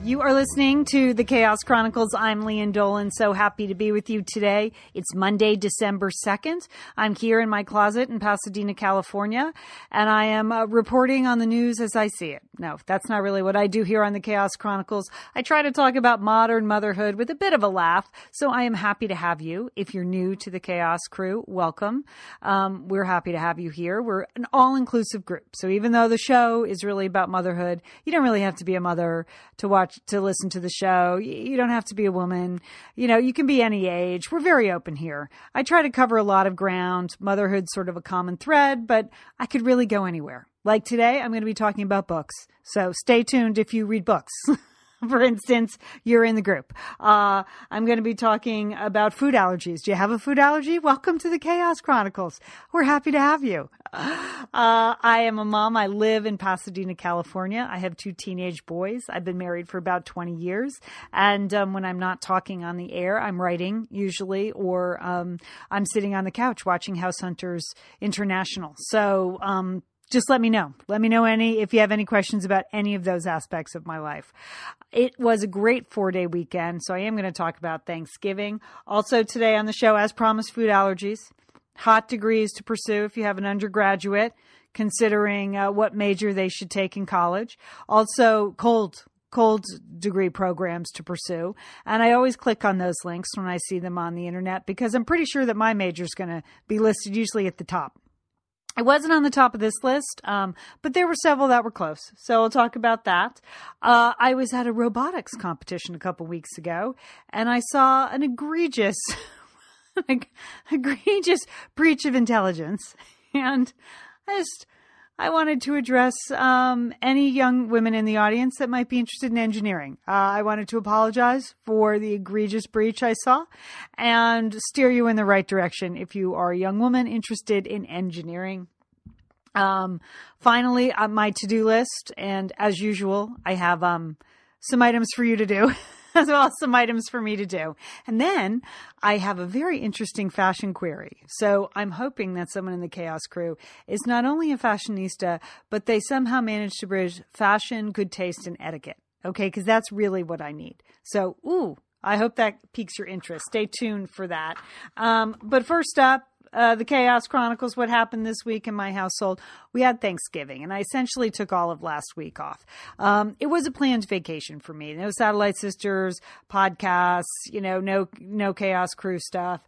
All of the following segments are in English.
You are listening to the Chaos Chronicles. I'm Lian Dolan. So happy to be with you today. It's Monday, December 2nd. I'm here in my closet in Pasadena, California, and I am reporting on the news as I see it. No, that's not really what I do here on the Chaos Chronicles. I try to talk about modern motherhood with a bit of a laugh. So I am happy to have you. If you're new to the Chaos crew, welcome. We're happy to have you here. We're an all-inclusive group. So even though the show is really about motherhood, you don't really have to be a mother to listen to the show. You don't have to be a woman. You can be any age. We're very open here. I try to cover a lot of ground. Motherhood's sort of a common thread, but I could really go anywhere. Like today, I'm going to be talking about books. So stay tuned if you read books. For instance, you're in the group. I'm going to be talking about food allergies. Do you have a food allergy? Welcome to the Chaos Chronicles. We're happy to have you. I am a mom. I live in Pasadena, California. I have 2 teenage boys. I've been married for about 20 years. And when I'm not talking on the air, I'm writing usually, or I'm sitting on the couch watching House Hunters International. So just let me know. Let me know if you have any questions about any of those aspects of my life. It was a great 4-day weekend, so I am going to talk about Thanksgiving. Also today on the show, as promised, food allergies, hot degrees to pursue if you have an undergraduate, considering what major they should take in college. Also cold degree programs to pursue. And I always click on those links when I see them on the internet because I'm pretty sure that my major is going to be listed usually at the top. It wasn't on the top of this list, but there were several that were close. So we'll talk about that. I was at a robotics competition a couple weeks ago, and I saw an egregious breach of intelligence. And I wanted to address any young women in the audience that might be interested in engineering. I wanted to apologize for the egregious breach I saw and steer you in the right direction if you are a young woman interested in engineering. Finally, on my to-do list, and as usual, I have some items for you to do. As well as some items for me to do. And then I have a very interesting fashion query. So I'm hoping that someone in the Chaos crew is not only a fashionista, but they somehow manage to bridge fashion, good taste, and etiquette. Okay, because that's really what I need. So, I hope that piques your interest. Stay tuned for that. But first up, the Chaos Chronicles, what happened this week in my household. We had Thanksgiving, and I essentially took all of last week off. It was a planned vacation for me. No Satellite Sisters, podcasts, no Chaos Crew stuff.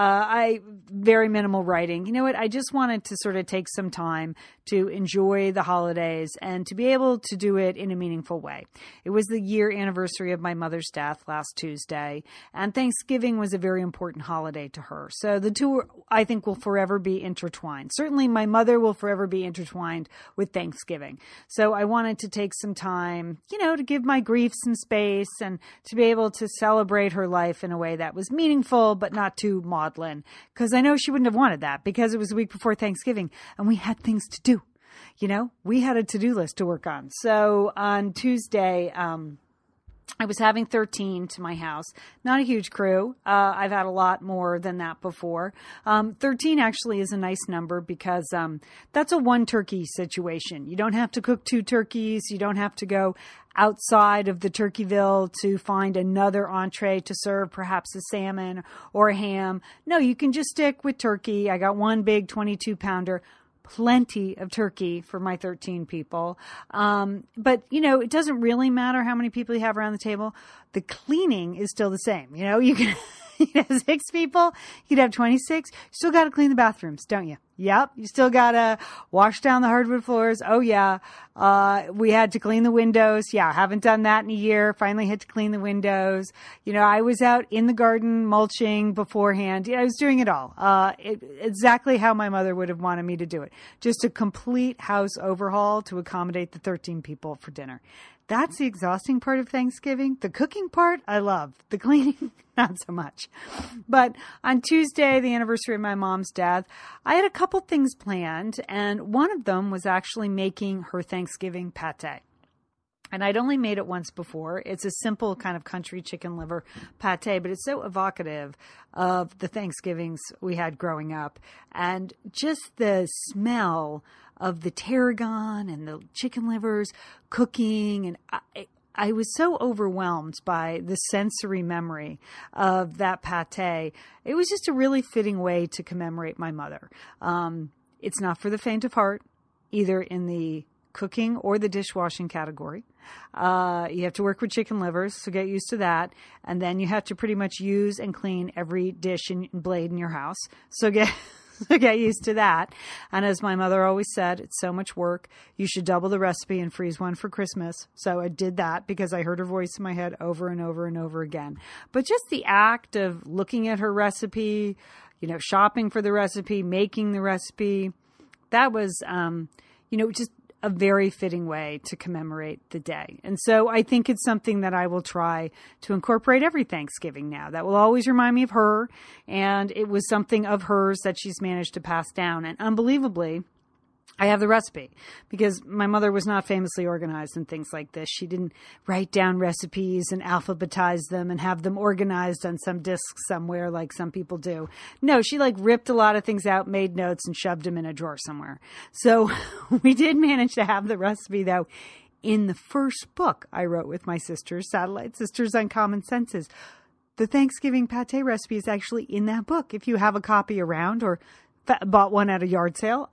Very minimal writing. You know what? I just wanted to sort of take some time to enjoy the holidays and to be able to do it in a meaningful way. It was the year anniversary of my mother's death last Tuesday, and Thanksgiving was a very important holiday to her. So the two, I think, will forever be intertwined. Certainly my mother will forever be intertwined with Thanksgiving. So I wanted to take some time, to give my grief some space and to be able to celebrate her life in a way that was meaningful, but not too maudlin. Because I know she wouldn't have wanted that because it was the week before Thanksgiving and we had things to do. We had a to-do list to work on. So on Tuesday, I was having 13 to my house. Not a huge crew. I've had a lot more than that before. 13 actually is a nice number because that's a 1 turkey situation. You don't have to cook 2 turkeys. You don't have to go outside of the Turkeyville to find another entree to serve, perhaps a salmon or a ham. No, you can just stick with turkey. I got 1 big 22-pounder. Plenty of turkey for my 13 people. But, it doesn't really matter how many people you have around the table. The cleaning is still the same. You can have 6 people, you'd have 26. You still got to clean the bathrooms, don't you? Yep. You still got to wash down the hardwood floors. Oh, yeah. We had to clean the windows. Yeah. Haven't done that in a year. Finally had to clean the windows. I was out in the garden mulching beforehand. I was doing it all. Exactly how my mother would have wanted me to do it. Just a complete house overhaul to accommodate the 13 people for dinner. That's the exhausting part of Thanksgiving. The cooking part, I love. The cleaning, not so much. But on Tuesday, the anniversary of my mom's death, I had a couple things planned, and one of them was actually making her Thanksgiving pate. And I'd only made it once before. It's a simple kind of country chicken liver pate, but it's so evocative of the Thanksgivings we had growing up. And just the smell of the tarragon and the chicken livers cooking. And I was so overwhelmed by the sensory memory of that pate. It was just a really fitting way to commemorate my mother. It's not for the faint of heart, either in the cooking or the dishwashing category. You have to work with chicken livers, so get used to that. And then you have to pretty much use and clean every dish and blade in your house. So get used to that. And as my mother always said, it's so much work. You should double the recipe and freeze one for Christmas. So I did that because I heard her voice in my head over and over and over again. But just the act of looking at her recipe, shopping for the recipe, making the recipe, that was, just a very fitting way to commemorate the day. And so I think it's something that I will try to incorporate every Thanksgiving now. That will always remind me of her. And it was something of hers that she's managed to pass down. And unbelievably, I have the recipe because my mother was not famously organized in things like this. She didn't write down recipes and alphabetize them and have them organized on some disk somewhere like some people do. No, she ripped a lot of things out, made notes, and shoved them in a drawer somewhere. So we did manage to have the recipe, though, in the first book I wrote with my sisters, Satellite Sisters Uncommon Senses. The Thanksgiving pate recipe is actually in that book. If you have a copy around or bought one at a yard sale,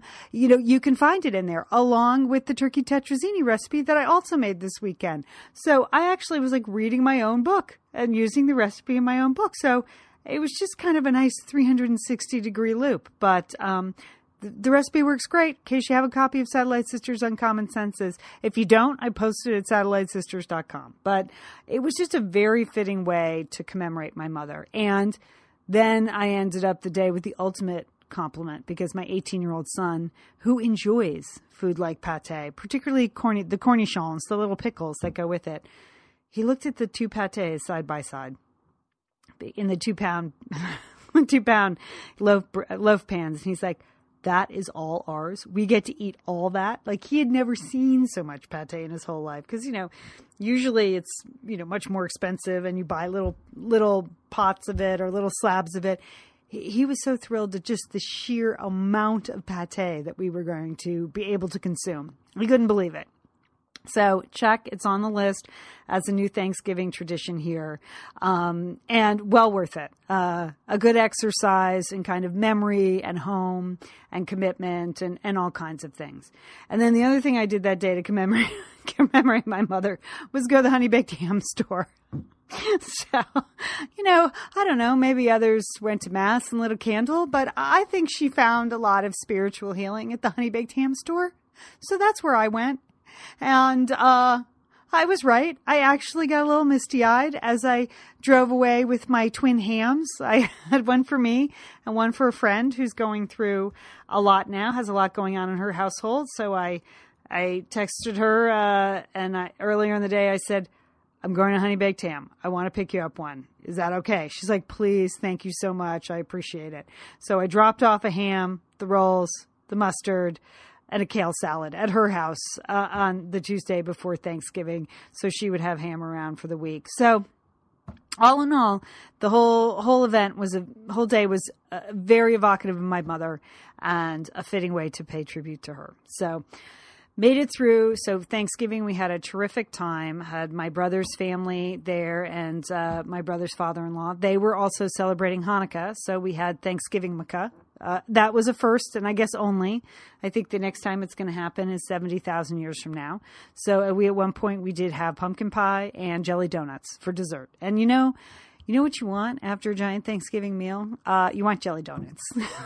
you can find it in there along with the turkey tetrazzini recipe that I also made this weekend. So I actually was reading my own book and using the recipe in my own book. So it was just kind of a nice 360-degree loop. But the recipe works great in case you have a copy of Satellite Sisters Uncommon Senses. If you don't, I posted it at satellitesisters.com. But it was just a very fitting way to commemorate my mother. And then I ended up the day with the ultimate compliment because my 18-year-old son, who enjoys food like pate, particularly the cornichons, the little pickles that go with it, he looked at the two pates side by side in the 2-pound loaf pans, and he's like, "That is all ours. We get to eat all that." He had never seen so much pate in his whole life because usually it's much more expensive and you buy little pots of it or little slabs of it. He was so thrilled at just the sheer amount of pate that we were going to be able to consume. He couldn't believe it. So check, it's on the list as a new Thanksgiving tradition here. And well worth it. A good exercise in kind of memory and home and commitment and all kinds of things. And then the other thing I did that day to commemorate my mother was go to the Honey Baked Ham store. So, I don't know, maybe others went to mass and lit a candle, but I think she found a lot of spiritual healing at the Honey Baked Ham store. So that's where I went. And I was right. I actually got a little misty-eyed as I drove away with my twin hams. I had one for me and one for a friend who's going through a lot now, has a lot going on in her household. So I texted her and earlier in the day I said, "I'm going to Honey Baked Ham. I want to pick you up one. Is that okay?" She's like, "Please, thank you so much. I appreciate it." So I dropped off a ham, the rolls, the mustard, and a kale salad at her house on the Tuesday before Thanksgiving, so she would have ham around for the week. So all in all, the whole day was very evocative of my mother and a fitting way to pay tribute to her. So made it through. So Thanksgiving, we had a terrific time. Had my brother's family there and my brother's father-in-law. They were also celebrating Hanukkah. So we had Thanksgiving Makkah. That was a first, and I guess only. I think the next time it's going to happen is 70,000 years from now. So at one point we did have pumpkin pie and jelly donuts for dessert. And you know what you want after a giant Thanksgiving meal? You want jelly donuts.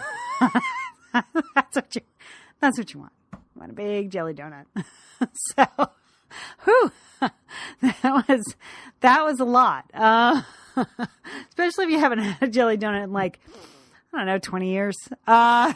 That's what you want. You want a big jelly donut. So, that was a lot. Especially if you haven't had a jelly donut in I don't know, 20 years. But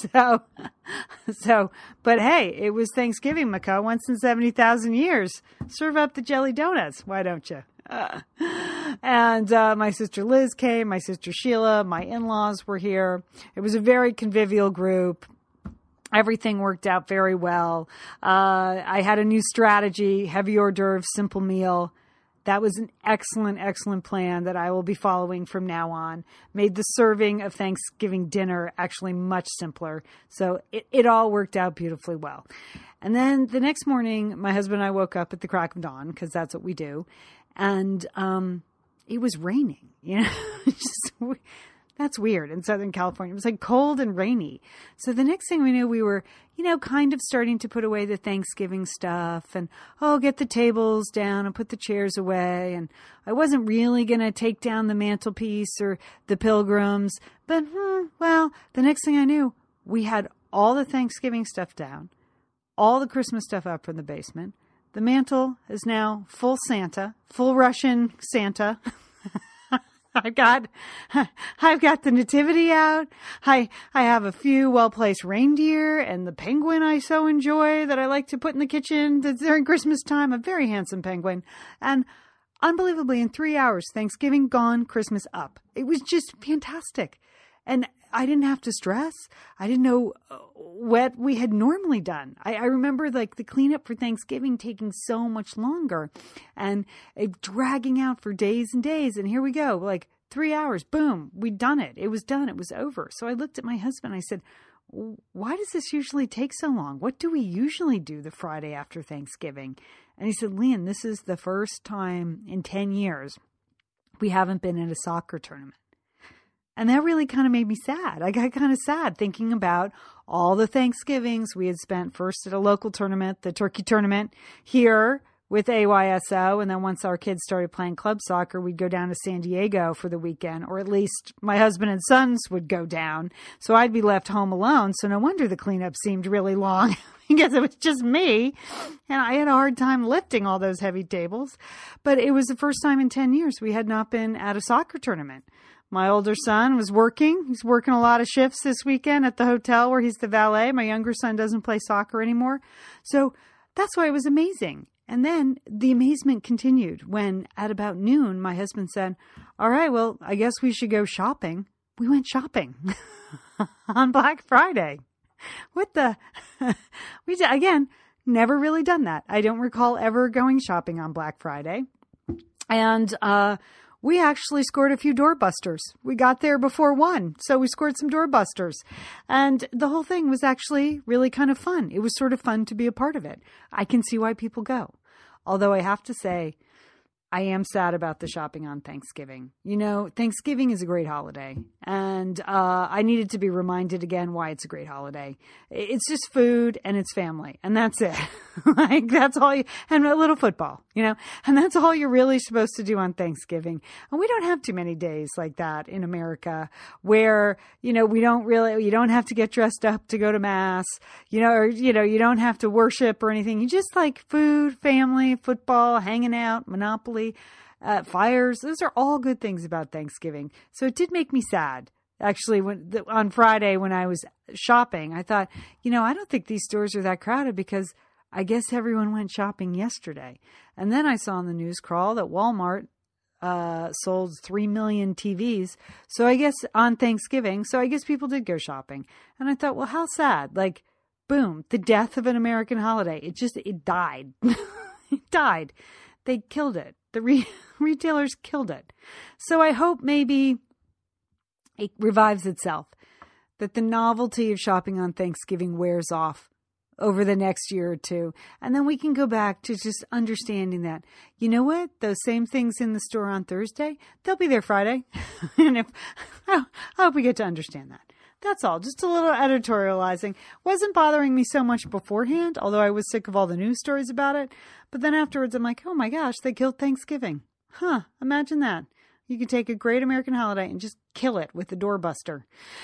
hey, it was Thanksgiving, Macaw, once in 70,000 years. Serve up the jelly donuts. Why don't you? And my sister Liz came, my sister Sheila, my in-laws were here. It was a very convivial group. Everything worked out very well. I had a new strategy, heavy hors d'oeuvre, simple meal. That was an excellent, excellent plan that I will be following from now on. Made the serving of Thanksgiving dinner actually much simpler. So it all worked out beautifully well. And then the next morning, my husband and I woke up at the crack of dawn, because that's what we do. And it was raining, That's weird in Southern California. It was like cold and rainy. So the next thing we knew, we were, kind of starting to put away the Thanksgiving stuff and, get the tables down and put the chairs away. And I wasn't really going to take down the mantelpiece or the pilgrims. But, the next thing I knew, we had all the Thanksgiving stuff down, all the Christmas stuff up from the basement. The mantle is now full Santa, full Russian Santa. I've got the nativity out. I have a few well-placed reindeer and the penguin I so enjoy that I like to put in the kitchen during Christmas time. A very handsome penguin. And unbelievably, in 3 hours, Thanksgiving gone, Christmas up. It was just fantastic. And I didn't have to stress. I didn't know what we had normally done. I remember like the cleanup for Thanksgiving taking so much longer and it dragging out for days and days. And here we go, like 3 hours, boom, we'd done it. It was done. It was over. So I looked at my husband. I said, why does this usually take so long? What do we usually do the Friday after Thanksgiving? And he said, Leanne, this is the first time in 10 years we haven't been in a soccer tournament. And that really kind of made me sad. I got kind of sad thinking about all the Thanksgivings we had spent first at a local tournament, the turkey tournament here with AYSO. And then once our kids started playing club soccer, we'd go down to San Diego for the weekend, or at least my husband and sons would go down. So I'd be left home alone. So no wonder the cleanup seemed really long because it was just me. And I had a hard time lifting all those heavy tables. But it was the first time in 10 years we had not been at a soccer tournament. My older son was working. He's working a lot of shifts this weekend at the hotel where he's the valet. My younger son doesn't play soccer anymore. So that's why it was amazing. And then the amazement continued when at about noon, my husband said, all right, well, I guess we should go shopping. We went shopping on Black Friday. Again, never really done that. I don't recall ever going shopping on Black Friday. And, we actually scored a few doorbusters. We got there before 1, so we scored some doorbusters. And the whole thing was actually really kind of fun. It was sort of fun to be a part of it. I can see why people go. Although I have to say, I am sad about the shopping on Thanksgiving. Thanksgiving is a great holiday. And I needed to be reminded again why it's a great holiday. It's just food and it's family. And that's it. That's all and a little football, and that's all you're really supposed to do on Thanksgiving. And we don't have too many days like that in America where, you don't have to get dressed up to go to mass, you don't have to worship or anything. You just like food, family, football, hanging out, Monopoly, fires. Those are all good things about Thanksgiving. So it did make me sad. Actually, on Friday when I was shopping, I thought, I don't think these stores are that crowded because I guess everyone went shopping yesterday. And then I saw in the news crawl that Walmart sold 3 million TVs. So I guess on Thanksgiving, I guess people did go shopping. And I thought, well, how sad. Like, boom, the death of an American holiday. It died. It died. They killed it. The retailers killed it. So I hope maybe it revives itself, that the novelty of shopping on Thanksgiving wears off over the next year or two. And then we can go back to just understanding that, you know what, those same things in the store on Thursday, they'll be there Friday. And I hope we get to understand that. That's all. Just a little editorializing. Wasn't bothering me so much beforehand, although I was sick of all the news stories about it. But then afterwards, I'm like, oh my gosh, they killed Thanksgiving. Imagine that. You could take a great American holiday and just kill it with the doorbuster.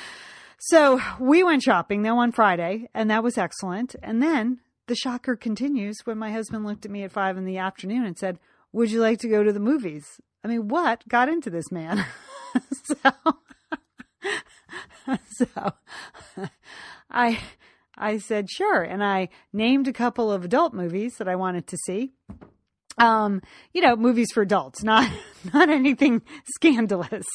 So we went shopping though on Friday, and that was excellent. And then the shocker continues when my husband looked at me at 5 p.m. and said, would you like to go to the movies? I mean, what got into this man? So I said, sure. And I named a couple of adult movies that I wanted to see. Movies for adults, not anything scandalous.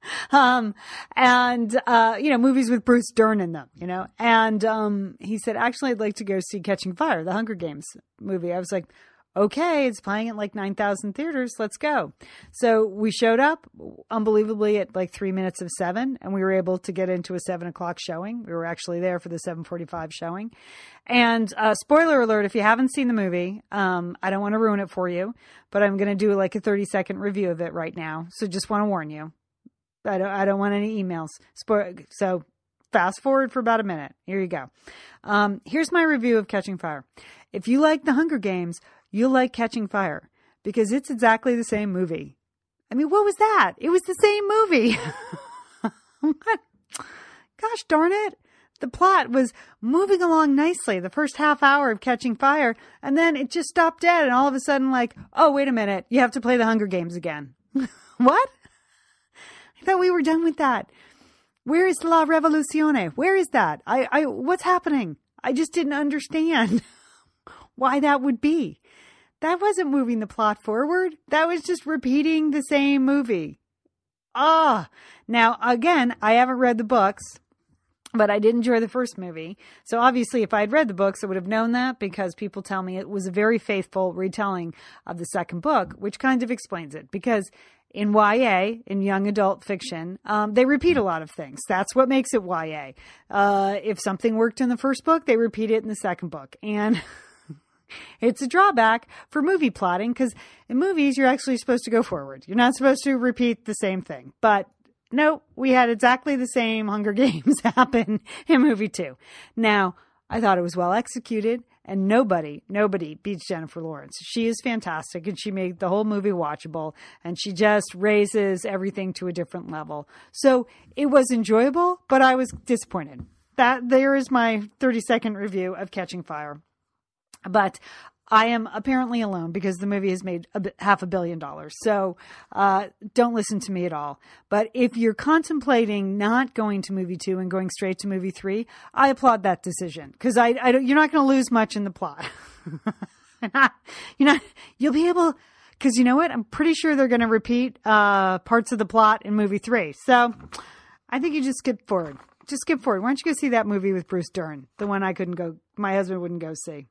Movies with Bruce Dern in them, and he said, actually, I'd like to go see Catching Fire, the Hunger Games movie. I was like, okay, it's playing at like 9,000 theaters. Let's go. So we showed up unbelievably at like 3 minutes of 7, and we were able to get into a 7 o'clock showing. We were actually there for the 7:45 showing. And spoiler alert, if you haven't seen the movie, I don't want to ruin it for you, but I'm going to do like a 30-second review of it right now. So just want to warn you. I don't want any emails. So fast forward for about a minute. Here you go. Here's my review of Catching Fire. If you like The Hunger Games, you'll like Catching Fire because it's exactly the same movie. I mean, what was that? It was the same movie. Gosh darn it. The plot was moving along nicely the first half hour of Catching Fire, and then it just stopped dead, and all of a sudden, like, oh, wait a minute, you have to play The Hunger Games again. What? I thought we were done with that. Where is La Revoluzione? Where is that? What's happening? I just didn't understand why that would be. That wasn't moving the plot forward. That was just repeating the same movie. Now, again, I haven't read the books, but I did enjoy the first movie. So obviously, if I had read the books, I would have known that because people tell me it was a very faithful retelling of the second book, which kind of explains it. Because in YA, in young adult fiction, they repeat a lot of things. That's what makes it YA. If something worked in the first book, they repeat it in the second book. And it's a drawback for movie plotting because in movies, you're actually supposed to go forward. You're not supposed to repeat the same thing. But no, we had exactly the same Hunger Games happen in movie 2. Now, I thought it was well executed, and nobody beats Jennifer Lawrence. She is fantastic, and she made the whole movie watchable, and she just raises everything to a different level. So it was enjoyable, but I was disappointed. There is my 30-second review of Catching Fire. But I am apparently alone because the movie has made $500 million. So don't listen to me at all. But if you're contemplating not going to movie 2 and going straight to movie 3, I applaud that decision because you're not going to lose much in the plot. You'll be able, because you know what? I'm pretty sure they're going to repeat parts of the plot in movie 3. So I think you just skip forward. Just skip forward. Why don't you go see that movie with Bruce Dern? The one my husband wouldn't go see.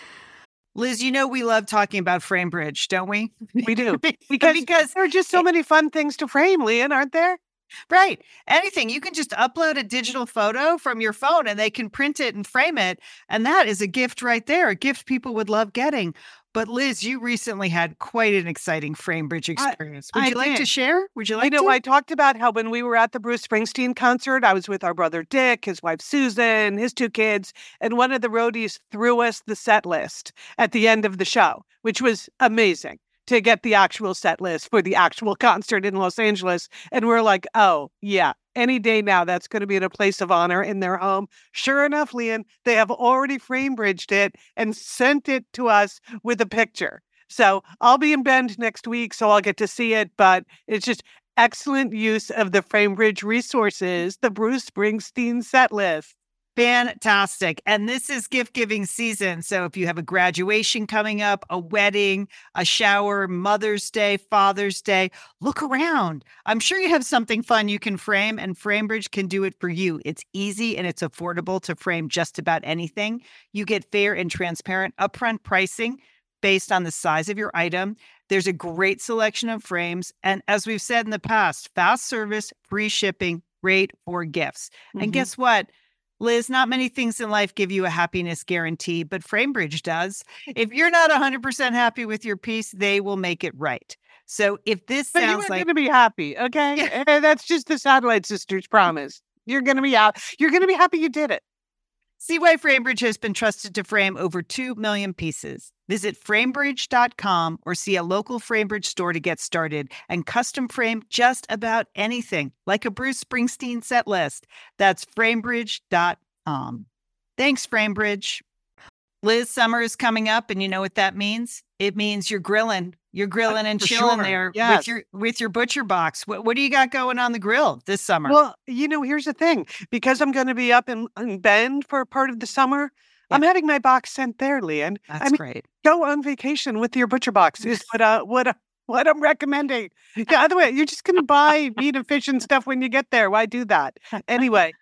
Liz, you know we love talking about FrameBridge, don't we? We do. Because there are just so many fun things to frame, Lian, aren't there? Right. Anything. You can just upload a digital photo from your phone and they can print it and frame it. And that is a gift right there, a gift people would love getting. But Liz, you recently had quite an exciting FrameBridge experience. Would you like to share? I talked about how when we were at the Bruce Springsteen concert, I was with our brother Dick, his wife Susan, his 2 kids, and one of the roadies threw us the set list at the end of the show, which was amazing to get the actual set list for the actual concert in Los Angeles. And we're like, oh, yeah. Any day now, that's going to be in a place of honor in their home. Sure enough, Lian, they have already FrameBridged it and sent it to us with a picture. So I'll be in Bend next week, so I'll get to see it. But it's just excellent use of the FrameBridge resources, the Bruce Springsteen set list. Fantastic. And this is gift giving season. So if you have a graduation coming up, a wedding, a shower, Mother's Day, Father's Day, look around. I'm sure you have something fun you can frame, and FrameBridge can do it for you. It's easy and it's affordable to frame just about anything. You get fair and transparent upfront pricing based on the size of your item. There's a great selection of frames. And as we've said in the past, fast service, free shipping, great for gifts. Mm-hmm. And guess what? Liz, not many things in life give you a happiness guarantee, but FrameBridge does. If you're not 100% happy with your piece, they will make it right. So if this sounds like... You're going to be happy, okay? Yeah. That's just the Satellite Sisters promise. You're going to be out. You're going to be happy you did it. See why FrameBridge has been trusted to frame over 2 million pieces. Visit framebridge.com or see a local FrameBridge store to get started and custom frame just about anything, like a Bruce Springsteen set list. That's framebridge.com. Thanks, FrameBridge. Liz, summer is coming up, and you know what that means? It means you're grilling. You're grilling and chilling there with your butcher box. What do you got going on the grill this summer? Well, here's the thing. Because I'm going to be up in Bend for part of the summer, I'm having my box sent there, Lian. That's great. Go on vacation with your butcher box is what I'm recommending. Yeah, other way, you're just going to buy meat and fish and stuff when you get there. Why do that? Anyway,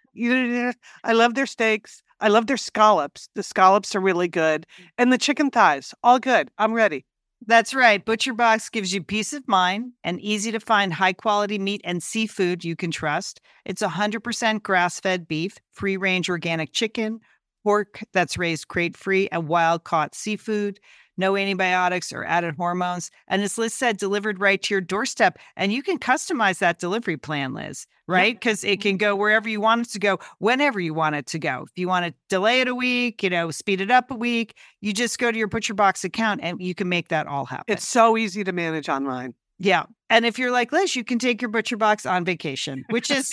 I love their steaks. I love their scallops. The scallops are really good. And the chicken thighs, all good. I'm ready. That's right. ButcherBox gives you peace of mind and easy to find high quality meat and seafood you can trust. It's 100% grass fed beef, free range organic chicken, pork that's raised crate free, and wild caught seafood. No antibiotics or added hormones. And as Liz said, delivered right to your doorstep. And you can customize that delivery plan, Liz, right? Because it can go wherever you want it to go, whenever you want it to go. If you want to delay it a week, speed it up a week, you just go to your ButcherBox account and you can make that all happen. It's so easy to manage online. Yeah. And if you're like Liz, you can take your ButcherBox on vacation, which is...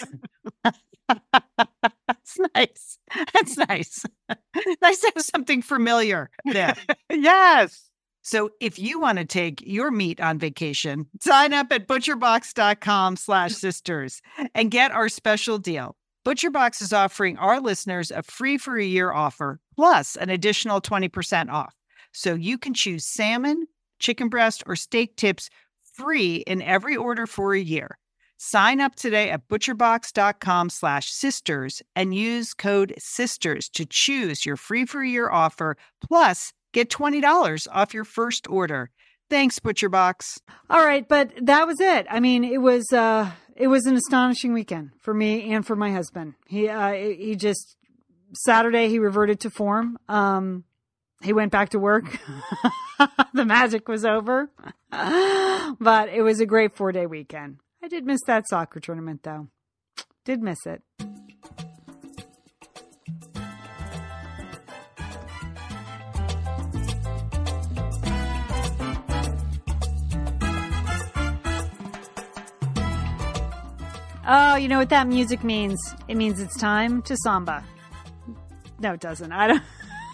That's nice. That's nice. Nice to have something familiar there. Yes. So if you want to take your meat on vacation, sign up at butcherbox.com/sisters and get our special deal. ButcherBox is offering our listeners a free for a year offer plus an additional 20% off. So you can choose salmon, chicken breast, or steak tips free in every order for a year. Sign up today at butcherbox.com/sisters and use code SISTERS to choose your free for a year offer. Plus, get $20 off your first order. Thanks, ButcherBox. All right, but that was it. I mean, it was an astonishing weekend for me and for my husband. He just Saturday he reverted to form. He went back to work. The magic was over. But it was a great 4-day weekend. I did miss that soccer tournament, though. Did miss it. Oh, you know what that music means? It means it's time to samba. No, it doesn't. I don't.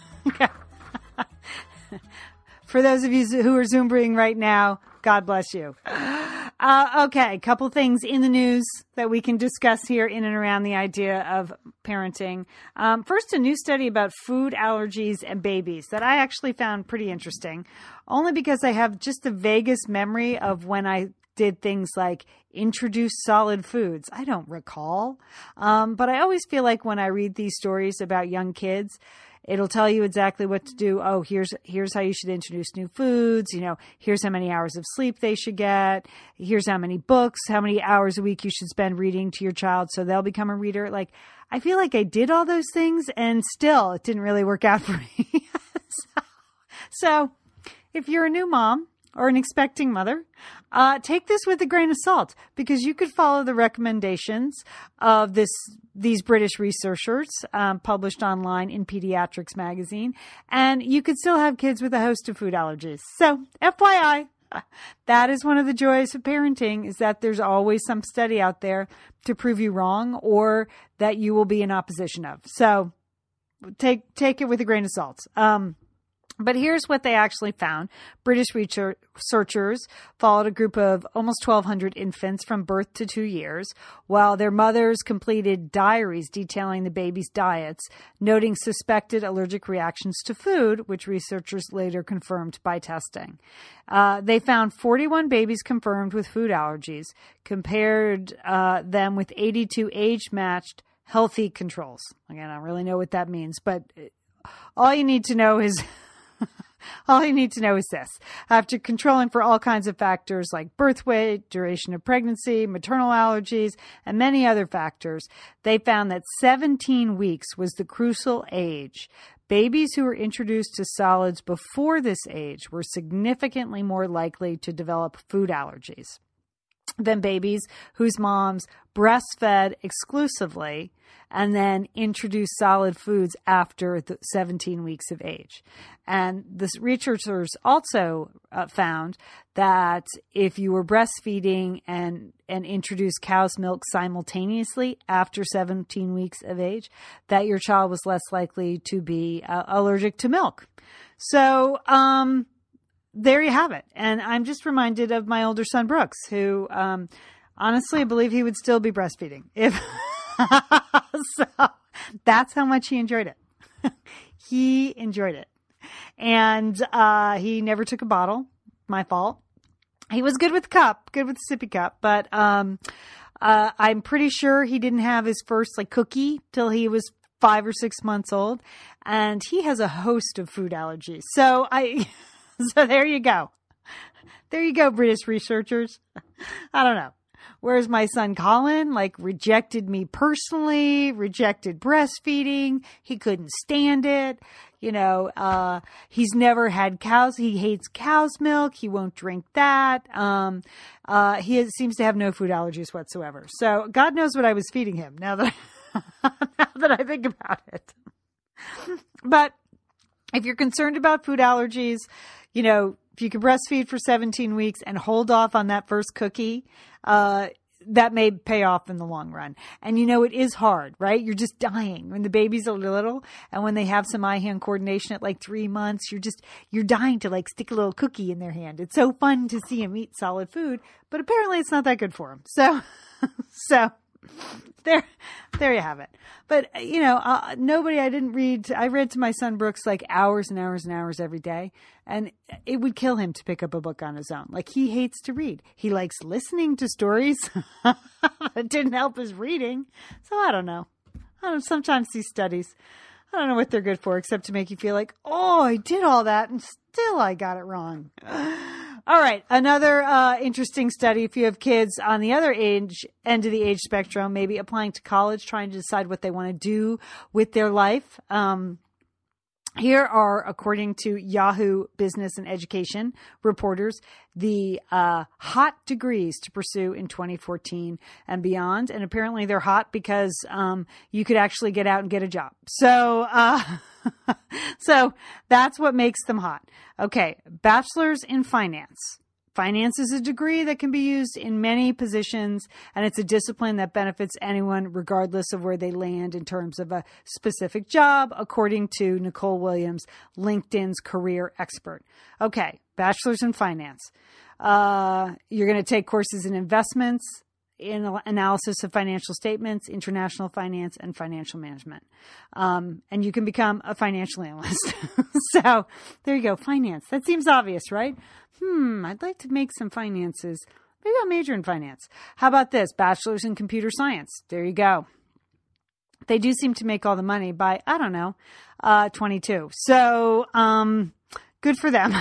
For those of you who are Zoombring right now, God bless you. Okay, a couple things in the news that we can discuss here in and around the idea of parenting. First, a new study about food allergies and babies that I actually found pretty interesting, only because I have just the vaguest memory of when I did things like introduce solid foods. I don't recall. But I always feel like when I read these stories about young kids, it'll tell you exactly what to do. Oh, here's how you should introduce new foods. Here's how many hours of sleep they should get. Here's how many books, how many hours a week you should spend reading to your child so they'll become a reader. Like, I feel like I did all those things and still it didn't really work out for me. So if you're a new mom or an expecting mother, take this with a grain of salt, because you could follow the recommendations of these British researchers published online in Pediatrics magazine, and you could still have kids with a host of food allergies. So, FYI, that is one of the joys of parenting, is that there's always some study out there to prove you wrong or that you will be in opposition of. So, take it with a grain of salt. But here's what they actually found. British researchers followed a group of almost 1,200 infants from birth to 2 years, while their mothers completed diaries detailing the baby's diets, noting suspected allergic reactions to food, which researchers later confirmed by testing. They found 41 babies confirmed with food allergies, compared them with 82 age-matched healthy controls. Again, I don't really know what that means, but all you need to know is... All you need to know is this. After controlling for all kinds of factors like birth weight, duration of pregnancy, maternal allergies, and many other factors, they found that 17 weeks was the crucial age. Babies who were introduced to solids before this age were significantly more likely to develop food allergies than babies whose moms breastfed exclusively and then introduced solid foods after the 17 weeks of age. And the researchers also found that if you were breastfeeding and introduced cow's milk simultaneously after 17 weeks of age, that your child was less likely to be allergic to milk. So, there you have it. And I'm just reminded of my older son, Brooks, who, honestly, I believe he would still be breastfeeding if, so that's how much he enjoyed it. He enjoyed it. And, he never took a bottle. My fault. He was good with the cup, good with the sippy cup, but, I'm pretty sure he didn't have his first cookie till he was 5 or 6 months old. And he has a host of food allergies. So there you go. There you go, British researchers. I don't know. Whereas my son Colin, rejected me personally, rejected breastfeeding. He couldn't stand it. He's never had cows. He hates cow's milk. He won't drink that. Seems to have no food allergies whatsoever. So God knows what I was feeding him now that I think about it. But if you're concerned about food allergies, if you can breastfeed for 17 weeks and hold off on that first cookie, that may pay off in the long run. And it is hard, right? You're just dying when the babies are little, and when they have some eye-hand coordination at 3 months, you're dying to stick a little cookie in their hand. It's so fun to see them eat solid food, but apparently it's not that good for them. So there you have it. But, I read to my son Brooks hours and hours and hours every day, and it would kill him to pick up a book on his own. He hates to read. He likes listening to stories. It didn't help his reading. So I don't know. Sometimes these studies, I don't know what they're good for, except to make you feel I did all that and still I got it wrong. All right. Another interesting study. If you have kids on the other end of the age spectrum, maybe applying to college, trying to decide what they want to do with their life. Here are, according to Yahoo Business and Education reporters, the hot degrees to pursue in 2014 and beyond. And apparently they're hot because you could actually get out and get a job. So so that's what makes them hot. Okay, bachelor's in finance. Finance is a degree that can be used in many positions, and it's a discipline that benefits anyone regardless of where they land in terms of a specific job, according to Nicole Williams, LinkedIn's career expert. Okay, bachelor's in finance. You're going to take courses in investments, in analysis of financial statements, international finance, and financial management. And you can become a financial analyst. So there you go. Finance. That seems obvious, right? I'd like to make some finances. Maybe I'll major in finance. How about this? Bachelor's in computer science. There you go. They do seem to make all the money by, 22. So, good for them.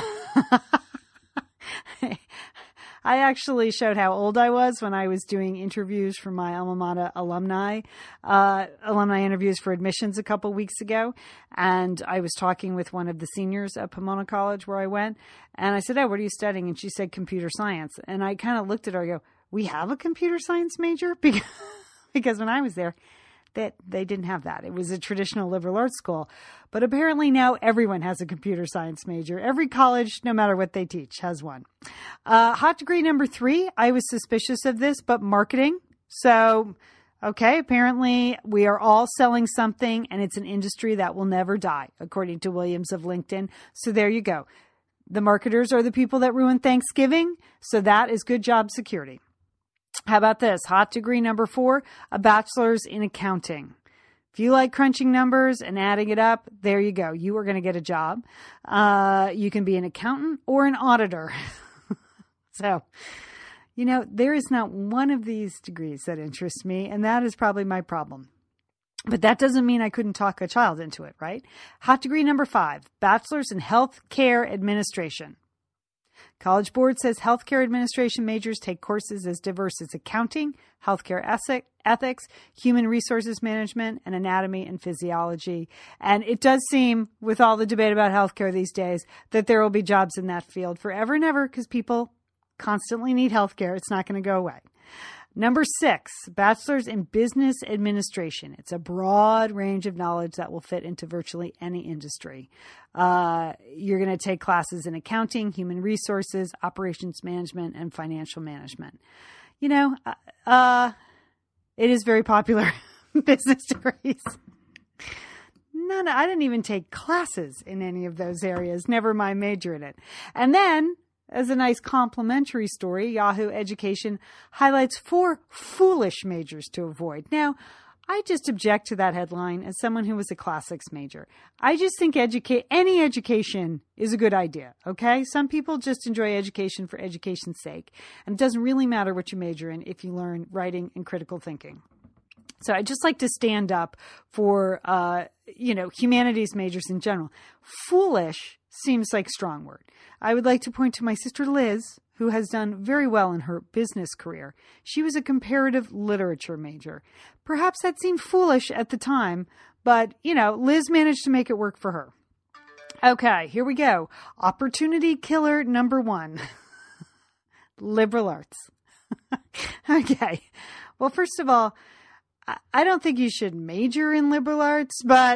I actually showed how old I was when I was doing interviews for my alma mater alumni interviews for admissions a couple weeks ago. And I was talking with one of the seniors at Pomona College where I went. And I said, "Oh, what are you studying?" And she said, "Computer science." And I kind of looked at her and go, "We have a computer science major?" Because when I was there, that they didn't have that. It was a traditional liberal arts school. But apparently now everyone has a computer science major. Every college, no matter what they teach, has one. Hot degree number 3, I was suspicious of this, but marketing. So, okay, apparently we are all selling something, and it's an industry that will never die, according to Williams of LinkedIn. So there you go. The marketers are the people that ruin Thanksgiving. So that is good job security. How about this? Hot degree number 4, a bachelor's in accounting. If you like crunching numbers and adding it up, there you go. You are going to get a job. You can be an accountant or an auditor. So, there is not one of these degrees that interests me, and that is probably my problem. But that doesn't mean I couldn't talk a child into it, right? Hot degree number 5, bachelor's in healthcare administration. College Board says healthcare administration majors take courses as diverse as accounting, healthcare ethics, human resources management, and anatomy and physiology. And it does seem, with all the debate about healthcare these days, that there will be jobs in that field forever and ever because people constantly need healthcare. It's not going to go away. Number 6, bachelor's in business administration. It's a broad range of knowledge that will fit into virtually any industry. You're going to take classes in accounting, human resources, operations management, and financial management. It is very popular, business degrees. No, I didn't even take classes in any of those areas, never mind major in it. And then, as a nice complimentary story, Yahoo Education highlights 4 foolish majors to avoid. Now, I just object to that headline as someone who was a classics major. I just think any education is a good idea, okay? Some people just enjoy education for education's sake, and it doesn't really matter what you major in if you learn writing and critical thinking. So I just like to stand up for, humanities majors in general. Foolish seems like a strong word. I would like to point to my sister Liz, who has done very well in her business career. She was a comparative literature major. Perhaps that seemed foolish at the time, but, Liz managed to make it work for her. Okay, here we go. Opportunity killer number 1. Liberal arts. Okay. Well, first of all, I don't think you should major in liberal arts, but,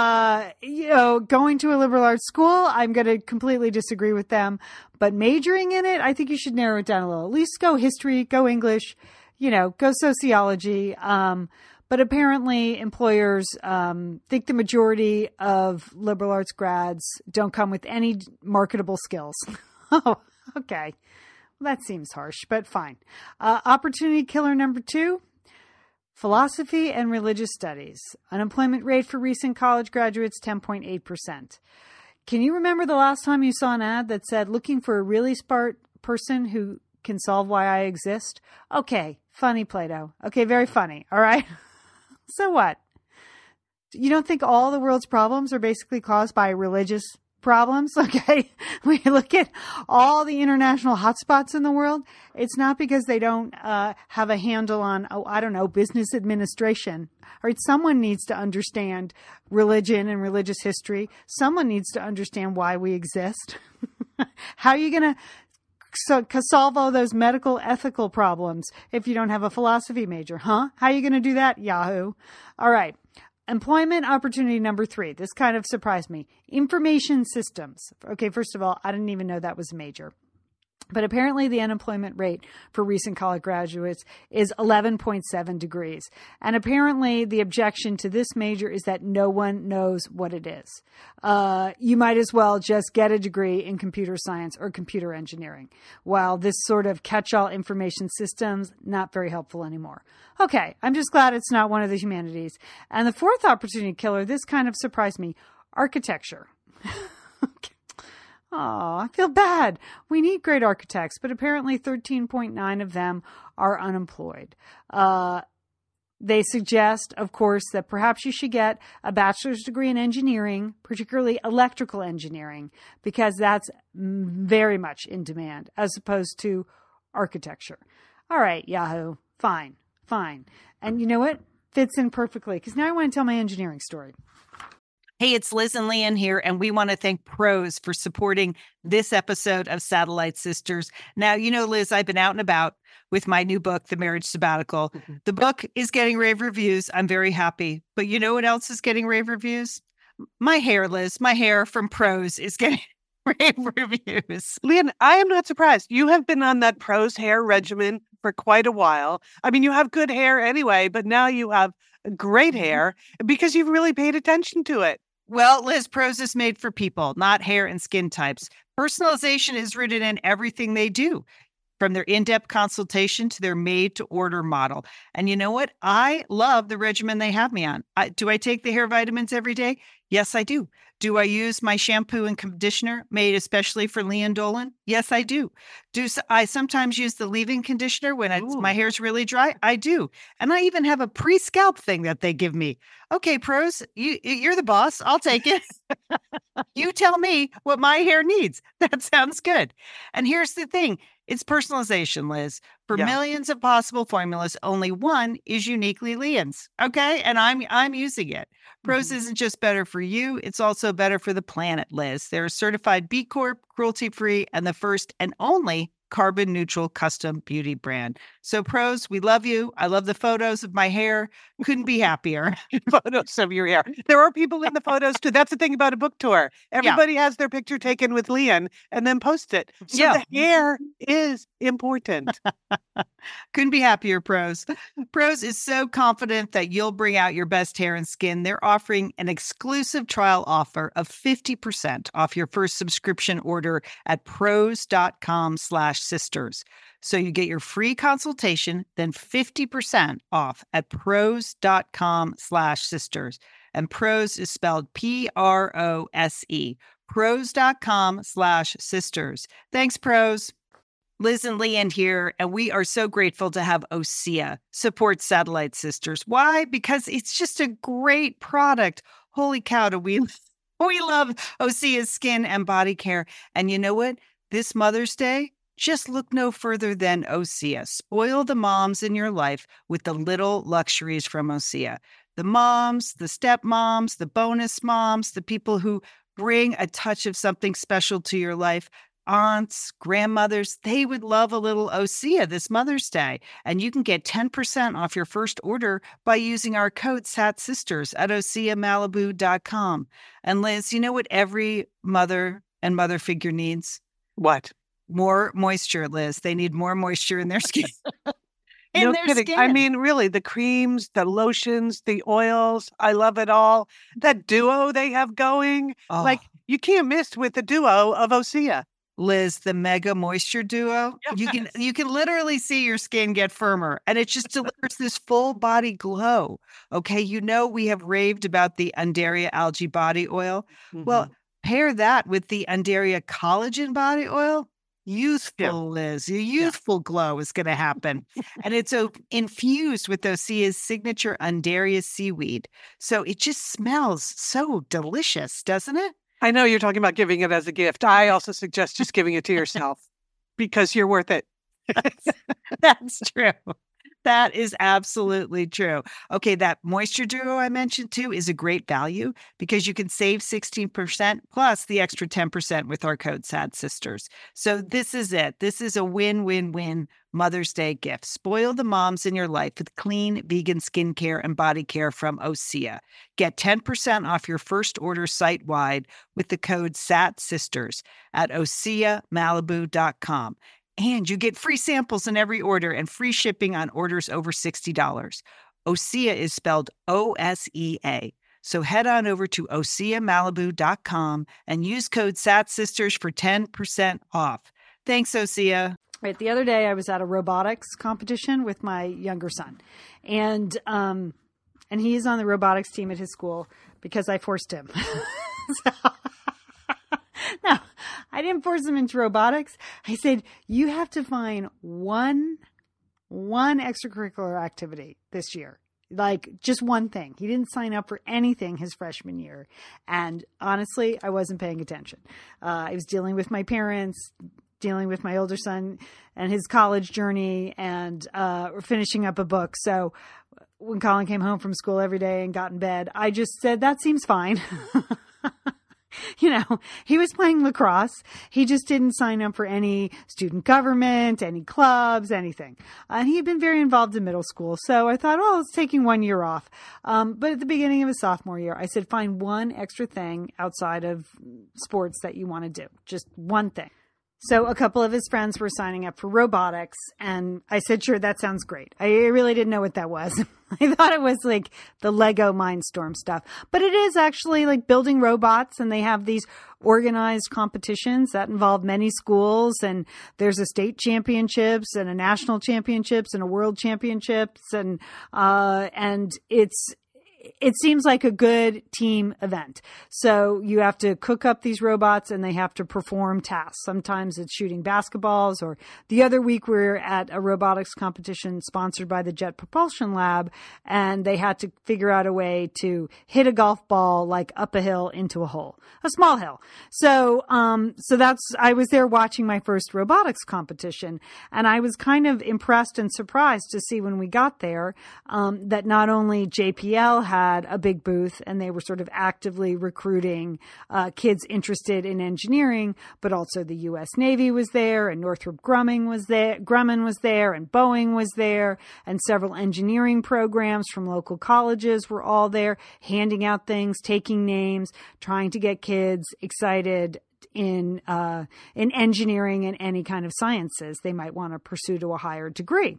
going to a liberal arts school, I'm going to completely disagree with them. But majoring in it, I think you should narrow it down a little. At least go history, go English, go sociology. But apparently employers think the majority of liberal arts grads don't come with any marketable skills. Oh, okay. Well, that seems harsh, but fine. Opportunity killer number 2. Philosophy and religious studies. Unemployment rate for recent college graduates, 10.8%. Can you remember the last time you saw an ad that said, looking for a really smart person who can solve why I exist? Okay, funny, Plato. Okay, very funny. All right. So what? You don't think all the world's problems are basically caused by religious problems? Okay. When you look at all the international hotspots in the world, it's not because they don't have a handle on, business administration. All right. Someone needs to understand religion and religious history. Someone needs to understand why we exist. How are you going to solve all those medical ethical problems if you don't have a philosophy major? Huh? How are you going to do that? Yahoo. All right. Employment opportunity number 3. This kind of surprised me. Information systems. Okay, first of all, I didn't even know that was a major. But apparently the unemployment rate for recent college graduates is 11.7 degrees. And apparently the objection to this major is that no one knows what it is. You might as well just get a degree in computer science or computer engineering. While this sort of catch-all information systems, not very helpful anymore. Okay, I'm just glad it's not one of the humanities. And the 4th opportunity killer, this kind of surprised me, architecture. Okay. Oh, I feel bad. We need great architects, but apparently 13.9 of them are unemployed. They suggest, of course, that perhaps you should get a bachelor's degree in engineering, particularly electrical engineering, because that's very much in demand as opposed to architecture. All right, Yahoo. Fine. And you know what? Fits in perfectly, because now I want to tell my engineering story. Hey, it's Liz and Leanne here, and we want to thank Prose for supporting this episode of Satellite Sisters. Now, Liz, I've been out and about with my new book, The Marriage Sabbatical. Mm-hmm. The book is getting rave reviews. I'm very happy. But you know what else is getting rave reviews? My hair, Liz. My hair from Prose is getting rave reviews. Leanne, I am not surprised. You have been on that Prose hair regimen for quite a while. I mean, you have good hair anyway, but now you have great hair because you've really paid attention to it. Well, Liz, Prose is made for people, not hair and skin types. Personalization is rooted in everything they do, from their in-depth consultation to their made-to-order model. And you know what? I love the regimen they have me on. Do I take the hair vitamins every day? Yes, I do. Do I use my shampoo and conditioner made especially for Leanne Dolan? Yes, I do. Do I sometimes use the leave-in conditioner when my hair's really dry? I do. And I even have a pre-scalp thing that they give me. Okay, Prose, you're the boss. I'll take it. You tell me what my hair needs. That sounds good. And here's the thing. It's personalization, Liz. For millions of possible formulas, only one is uniquely Leanne's. Okay? And I'm using it. Prose isn't just better for you, it's also better for the planet, Liz. They're a certified B Corp, cruelty-free, and the first and only carbon neutral custom beauty brand. So Prose, we love you. I love the photos of my hair. Couldn't be happier. Photos of your hair. There are people in the photos too. That's the thing about a book tour. Everybody has their picture taken with Leanne and then posts it. So the hair is important. Couldn't be happier, Prose. Prose is so confident that you'll bring out your best hair and skin. They're offering an exclusive trial offer of 50% off your first subscription order at prose.com/sisters. So you get your free consultation, then 50% off at prose.com/sisters. And Prose is spelled Prose. Prose.com/sisters. Thanks, Prose. Liz and Leanne here, and we are so grateful to have OSEA support Satellite Sisters. Why? Because it's just a great product. Holy cow, do we We love Osea's skin and body care. And you know what? This Mother's Day, just look no further than Osea. Spoil the moms in your life with the little luxuries from Osea. The moms, the stepmoms, the bonus moms, the people who bring a touch of something special to your life. Aunts, grandmothers, they would love a little Osea this Mother's Day. And you can get 10% off your first order by using our code SATSisters at OseaMalibu.com. And Liz, you know what every mother and mother figure needs? What? More moisture, Liz. They need more moisture in their skin. No kidding. I mean, really, the creams, the lotions, the oils, I love it all. That duo they have going, like you can't miss with the duo of Osea. Liz, the Mega Moisture Duo. Yes. You can literally see your skin get firmer, and it just delivers this full body glow. Okay, you know we have raved about the Undaria Algae Body Oil. Mm-hmm. Well, pair that with the Undaria Collagen Body Oil. Youthful, Liz. Your youthful glow is going to happen. And it's infused with Osea's signature Undaria seaweed. So it just smells so delicious, doesn't it? I know you're talking about giving it as a gift. I also suggest just giving it to yourself because you're worth it. That's true. That is absolutely true. Okay, that Moisture Duo I mentioned too is a great value because you can save 16% plus the extra 10% with our code SADSisters. So this is it. This is a win-win-win Mother's Day gift. Spoil the moms in your life with clean vegan skincare and body care from Osea. Get 10% off your first order site-wide with the code SATSisters at OseaMalibu.com. And you get free samples in every order and free shipping on orders over $60. Osea is spelled O-S-E-A. So head on over to OseaMalibu.com and use code SATSisters for 10% off. Thanks, Osea. Right. The other day I was at a robotics competition with my younger son, and he's on the robotics team at his school because I forced him. No, I didn't force him into robotics. I said, you have to find one extracurricular activity this year. Like just one thing. He didn't sign up for anything his freshman year. And honestly, I wasn't paying attention. I was dealing with my parents, dealing with my older son and his college journey, and finishing up a book. So when Colin came home from school every day and got in bed, I just said, that seems fine. You know, he was playing lacrosse. He just didn't sign up for any student government, any clubs, anything. And he had been very involved in middle school. So I thought, it's taking 1 year off. But at the beginning of his sophomore year, I said, find one extra thing outside of sports that you want to do. Just one thing. So a couple of his friends were signing up for robotics, and I said, sure, that sounds great. I really didn't know what that was. I thought it was like the Lego Mindstorm stuff, but it is actually like building robots, and they have these organized competitions that involve many schools, and there's a state championships and a national championships and a world championships, and it seems like a good team event. So you have to cook up these robots and they have to perform tasks. Sometimes it's shooting basketballs, or the other week we're at a robotics competition sponsored by the Jet Propulsion Lab, and they had to figure out a way to hit a golf ball like up a hill into a hole, a small hill. So I was there watching my first robotics competition, and I was kind of impressed and surprised to see when we got there, that not only JPL had a big booth and they were sort of actively recruiting kids interested in engineering, but also the U.S. Navy was there, and Northrop Grumman was there, and Boeing was there, and several engineering programs from local colleges were all there, handing out things, taking names, trying to get kids excited in engineering and any kind of sciences they might want to pursue to a higher degree.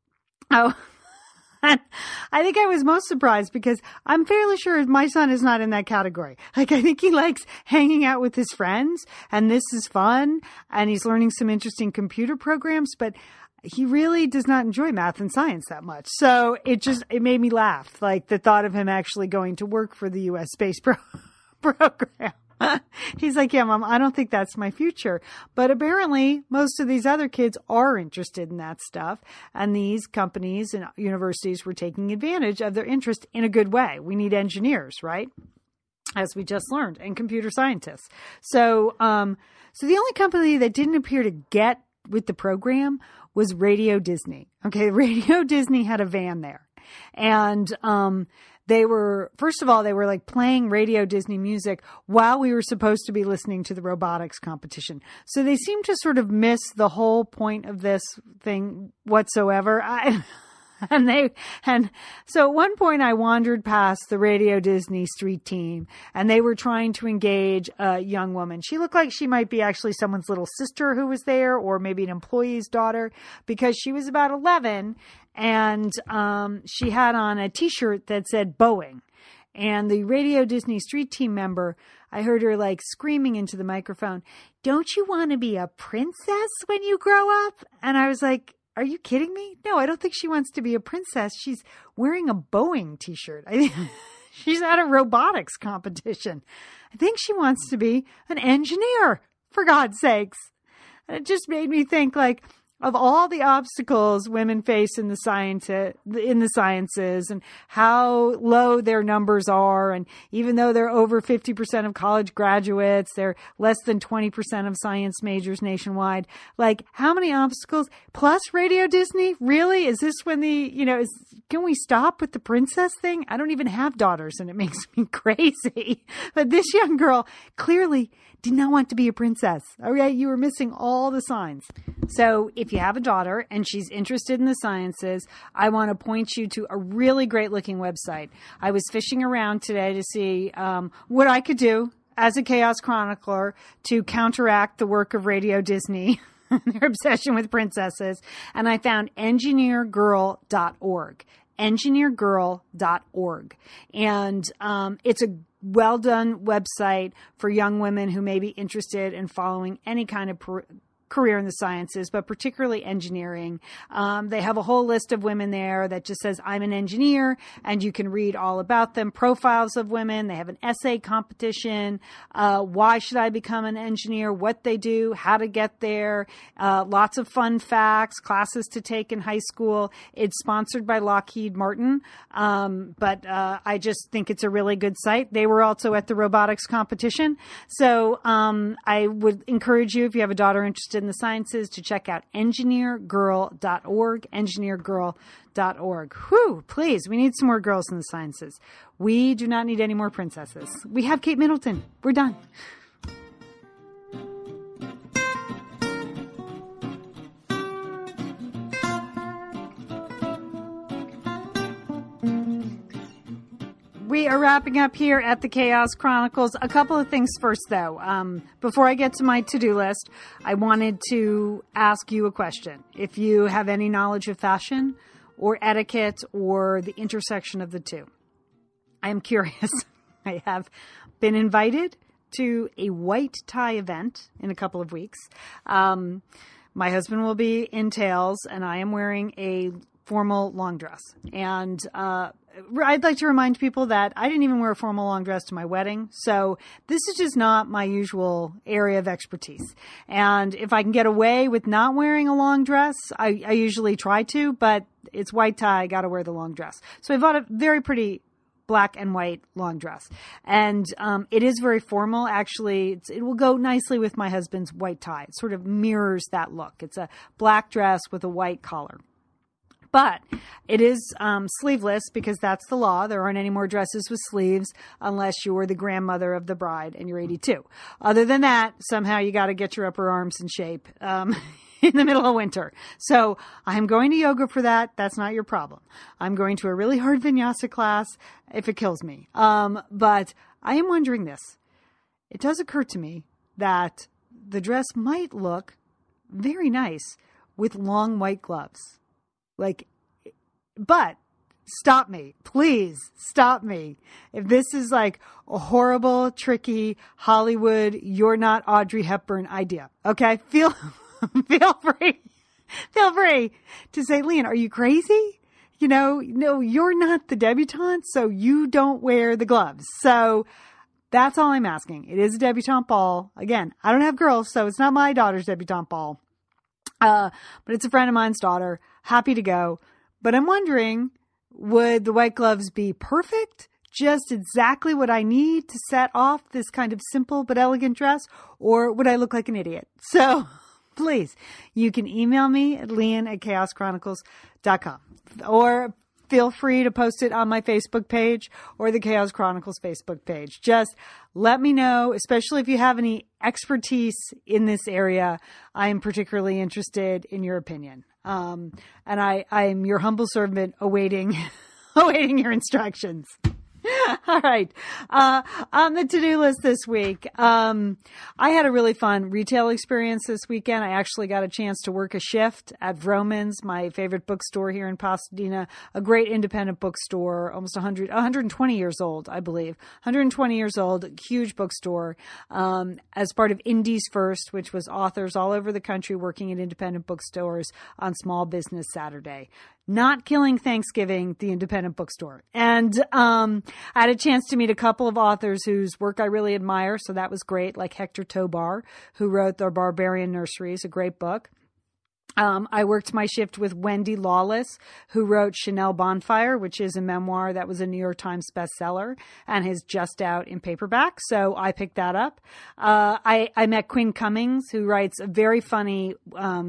I think I was most surprised because I'm fairly sure my son is not in that category. Like, I think he likes hanging out with his friends, and this is fun, and he's learning some interesting computer programs, but he really does not enjoy math and science that much. So it made me laugh, like the thought of him actually going to work for the U.S. space program. He's like, yeah, Mom, I don't think that's my future. But apparently most of these other kids are interested in that stuff. And these companies and universities were taking advantage of their interest in a good way. We need engineers, right? as we just learned, and computer scientists. So the only company that didn't appear to get with the program was Radio Disney. Okay. Radio Disney had a van there, and, they were like playing Radio Disney music while we were supposed to be listening to the robotics competition. So they seem to sort of miss the whole point of this thing whatsoever. And so at one point I wandered past the Radio Disney street team, and they were trying to engage a young woman. She looked like she might be actually someone's little sister who was there, or maybe an employee's daughter, because she was about 11, and she had on a t-shirt that said Boeing. And the Radio Disney street team member, I heard her like screaming into the microphone, "Don't you want to be a princess when you grow up?" And I was like, are you kidding me? No, I don't think she wants to be a princess. She's wearing a Boeing t-shirt. I think she's at a robotics competition. I think she wants to be an engineer, for God's sakes. And it just made me think, like, of all the obstacles women face in the sciences and how low their numbers are. And even though they're over 50% of college graduates, they're less than 20% of science majors nationwide. Like, how many obstacles plus Radio Disney? Really? Is this when can we stop with the princess thing? I don't even have daughters and it makes me crazy. But this young girl clearly did not want to be a princess. Okay, you were missing all the signs. So if you have a daughter and she's interested in the sciences, I want to point you to a really great looking website. I was fishing around today to see what I could do as a chaos chronicler to counteract the work of Radio Disney and their obsession with princesses. And I found engineergirl.org. engineergirl.org. And it's a well done website for young women who may be interested in following any kind of career in the sciences, but particularly engineering. They have a whole list of women there that just says, I'm an engineer, and you can read all about them, profiles of women. They have an essay competition. Why should I become an engineer? What they do, how to get there. Lots of fun facts, classes to take in high school. It's sponsored by Lockheed Martin. But I just think it's a really good site. They were also at the robotics competition. So I would encourage you, if you have a daughter interested in the sciences, to check out engineergirl.org, engineergirl.org. Whew, please, we need some more girls in the sciences. We do not need any more princesses. We have Kate Middleton. We're done. We are wrapping up here at the Chaos Chronicles. A couple of things first, though. Before I get to my to-do list, I wanted to ask you a question. If you have any knowledge of fashion or etiquette or the intersection of the two, I am curious. I have been invited to a white tie event in a couple of weeks. My husband will be in tails, and I am wearing a formal long dress. And I'd like to remind people that I didn't even wear a formal long dress to my wedding. So this is just not my usual area of expertise. And if I can get away with not wearing a long dress, I usually try to, but it's white tie. I got to wear the long dress. So I bought a very pretty black and white long dress. And it is very formal. Actually, it will go nicely with my husband's white tie. It sort of mirrors that look. It's a black dress with a white collar. But it is sleeveless because that's the law. There aren't any more dresses with sleeves unless you're the grandmother of the bride and you're 82. Other than that, somehow you got to get your upper arms in shape in the middle of winter. So I'm going to yoga for that. That's not your problem. I'm going to a really hard vinyasa class if it kills me. But I am wondering this. It does occur to me that the dress might look very nice with long white gloves. But stop me, please stop me. If this is like a horrible, tricky Hollywood, you're not Audrey Hepburn idea. Okay. Feel free to say, Leanne, are you crazy? No, you're not the debutante, so you don't wear the gloves. So that's all I'm asking. It is a debutante ball. Again, I don't have girls, so it's not my daughter's debutante ball. But it's a friend of mine's daughter. Happy to go. But I'm wondering, would the white gloves be perfect? just exactly what I need to set off this kind of simple but elegant dress, or would I look like an idiot? So please, you can email me at lian@chaoschronicles.com, or feel free to post it on my Facebook page or the Chaos Chronicles Facebook page. Just let me know, especially if you have any expertise in this area. I am particularly interested in your opinion. And I am your humble servant awaiting your instructions. All right. On the to-do list this week, I had a really fun retail experience this weekend. I actually got a chance to work a shift at Vroman's, my favorite bookstore here in Pasadena, a great independent bookstore, almost 120 years old, I believe. 120 years old, huge bookstore, as part of Indies First, which was authors all over the country working at independent bookstores on Small Business Saturday. Not killing Thanksgiving, the independent bookstore. And I had a chance to meet a couple of authors whose work I really admire, so that was great, like Hector Tobar, who wrote The Barbarian Nurseries, a great book. I worked my shift with Wendy Lawless, who wrote Chanel Bonfire, which is a memoir that was a New York Times bestseller and is just out in paperback. So I picked that up. I met Quinn Cummings, who writes a very funny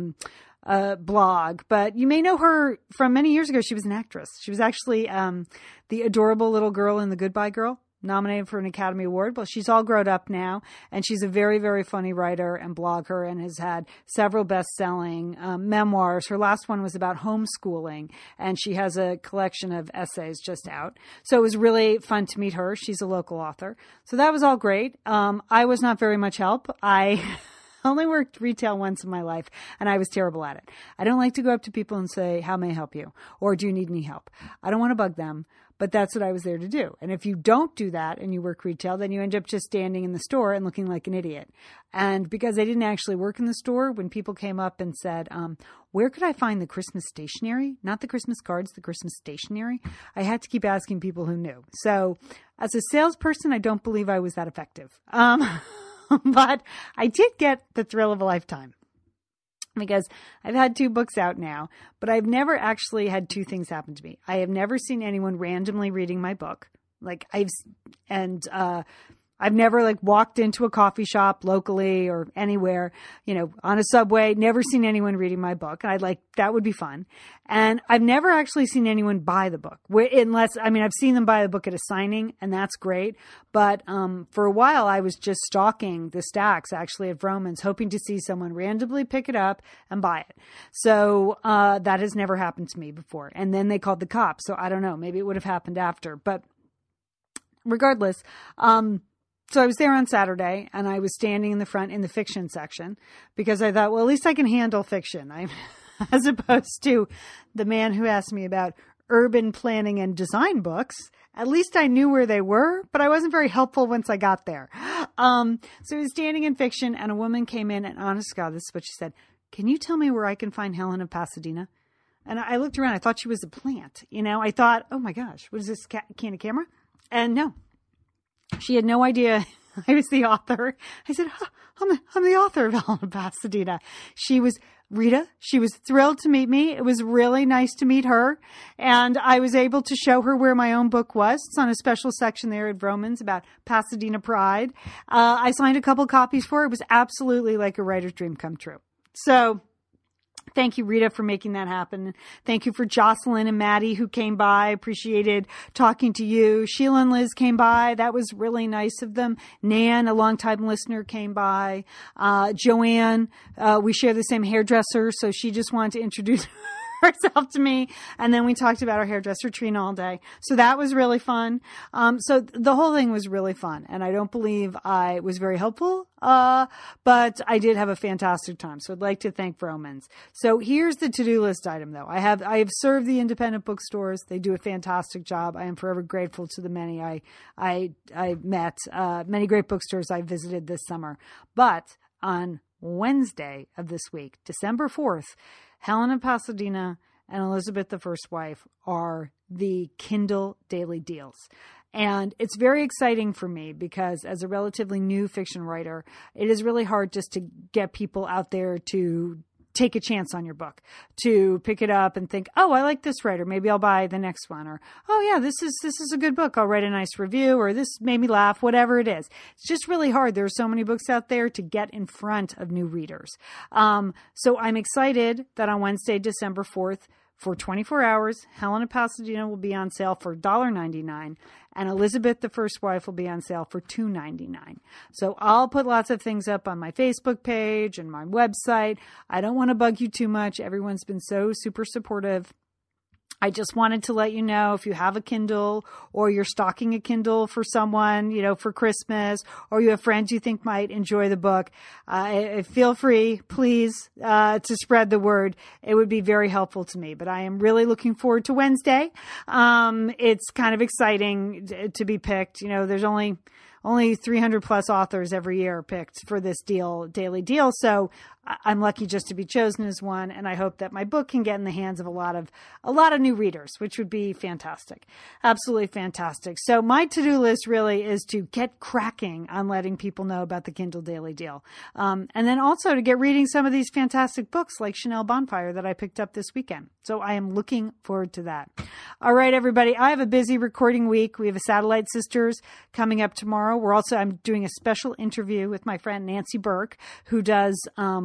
blog, but you may know her from many years ago. She was an actress. She was actually the adorable little girl in The Goodbye Girl, nominated for an Academy Award. Well, she's all grown up now, and she's a very, very funny writer and blogger and has had several best-selling memoirs. Her last one was about homeschooling, and she has a collection of essays just out. So it was really fun to meet her. She's a local author. So that was all great. I was not very much help. I only worked retail once in my life, and I was terrible at it. I don't like to go up to people and say, how may I help you? Or do you need any help? I don't want to bug them, but that's what I was there to do. And if you don't do that and you work retail, then you end up just standing in the store and looking like an idiot. And because I didn't actually work in the store, when people came up and said, where could I find the Christmas stationery? Not the Christmas cards, the Christmas stationery. I had to keep asking people who knew. So as a salesperson, I don't believe I was that effective. But I did get the thrill of a lifetime, because I've had 2 books out now, but I've never actually had 2 things happen to me. I have never seen anyone randomly reading my book. I've never walked into a coffee shop locally or anywhere, on a subway, never seen anyone reading my book. And that would be fun. And I've never actually seen anyone buy the book, I've seen them buy the book at a signing, and that's great. But, for a while I was just stalking the stacks actually at Vroman's, hoping to see someone randomly pick it up and buy it. So, that has never happened to me before. And then they called the cops. So I don't know, maybe it would have happened after, but regardless, so I was there on Saturday, and I was standing in the front in the fiction section because I thought, well, at least I can handle fiction, as opposed to the man who asked me about urban planning and design books. At least I knew where they were, but I wasn't very helpful once I got there. So I was standing in fiction, and a woman came in, and honest to God, this is what she said. Can you tell me where I can find Helen of Pasadena? And I looked around. I thought she was a plant. I thought, oh my gosh, what is this, can of camera? And no. She had no idea I was the author. I said, I'm the author of Helen of Pasadena. She was thrilled to meet me. It was really nice to meet her. And I was able to show her where my own book was. It's on a special section there at Vroman's about Pasadena pride. I signed a couple copies for her. It was absolutely like a writer's dream come true. So thank you, Rita, for making that happen. Thank you for Jocelyn and Maddie who came by. Appreciated talking to you. Sheila and Liz came by. That was really nice of them. Nan, a longtime listener, came by. Joanne, we share the same hairdresser, so she just wanted to introduce herself to me. And then we talked about our hairdresser, Trina, all day. So that was really fun. So the whole thing was really fun. And I don't believe I was very helpful, but I did have a fantastic time. So I'd like to thank Vroman's. So here's the to-do list item, though. I have served the independent bookstores. They do a fantastic job. I am forever grateful to the many I met, many great bookstores I visited this summer. But on Wednesday of this week, December 4th, Helen of Pasadena and Elizabeth the First Wife are the Kindle Daily Deals. And it's very exciting for me because as a relatively new fiction writer, it is really hard just to get people out there to take a chance on your book, to pick it up and think, oh, I like this writer. Maybe I'll buy the next one. Or, oh yeah, this is a good book. I'll write a nice review, or this made me laugh, whatever it is. It's just really hard. There are so many books out there to get in front of new readers. So I'm excited that on Wednesday, December 4th, for 24 hours, Helen of Pasadena will be on sale for $1.99, and Elizabeth the First Wife will be on sale for $2.99. So I'll put lots of things up on my Facebook page and my website. I don't want to bug you too much. Everyone's been so super supportive. I just wanted to let you know, if you have a Kindle, or you're stocking a Kindle for someone, for Christmas, or you have friends you think might enjoy the book, feel free, please, to spread the word. It would be very helpful to me. But I am really looking forward to Wednesday. It's kind of exciting to be picked. There's only 300 plus authors every year picked for this daily deal. So I'm lucky just to be chosen as one. And I hope that my book can get in the hands of a lot of new readers, which would be fantastic. Absolutely fantastic. So my to-do list really is to get cracking on letting people know about the Kindle Daily Deal. And then also to get reading some of these fantastic books like Chanel Bonfire that I picked up this weekend. So I am looking forward to that. All right, everybody. I have a busy recording week. We have a Satellite Sisters coming up tomorrow. I'm doing a special interview with my friend Nancy Burke, who does,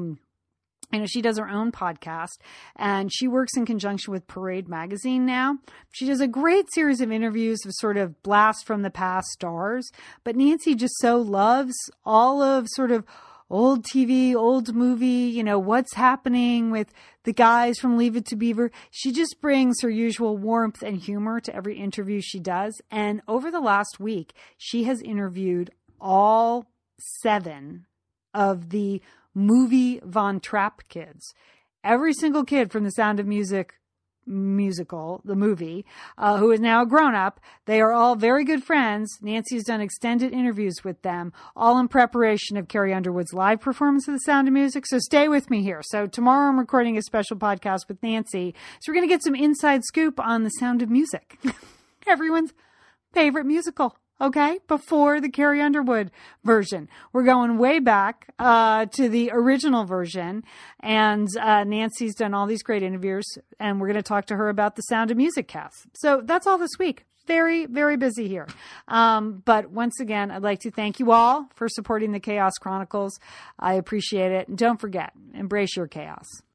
she does her own podcast, and she works in conjunction with Parade Magazine now. She does a great series of interviews of sort of blast from the past stars, but Nancy just so loves all of sort of old TV, old movie, what's happening with the guys from Leave It to Beaver. She just brings her usual warmth and humor to every interview she does. And over the last week, she has interviewed all 7 of the movie Von Trapp kids. Every single kid from The Sound of Music musical, the movie, who is now a grown-up. They are all very good friends. Nancy has done extended interviews with them, all in preparation of Carrie Underwood's live performance of The Sound of Music. So stay with me here. So tomorrow I'm recording a special podcast with Nancy. So we're going to get some inside scoop on The Sound of Music. Everyone's favorite musical. Okay, before the Carrie Underwood version. We're going way back to the original version, and Nancy's done all these great interviews, and we're going to talk to her about the Sound of Music cast. So that's all this week. Very, very busy here. But once again, I'd like to thank you all for supporting the Chaos Chronicles. I appreciate it. And don't forget, embrace your chaos.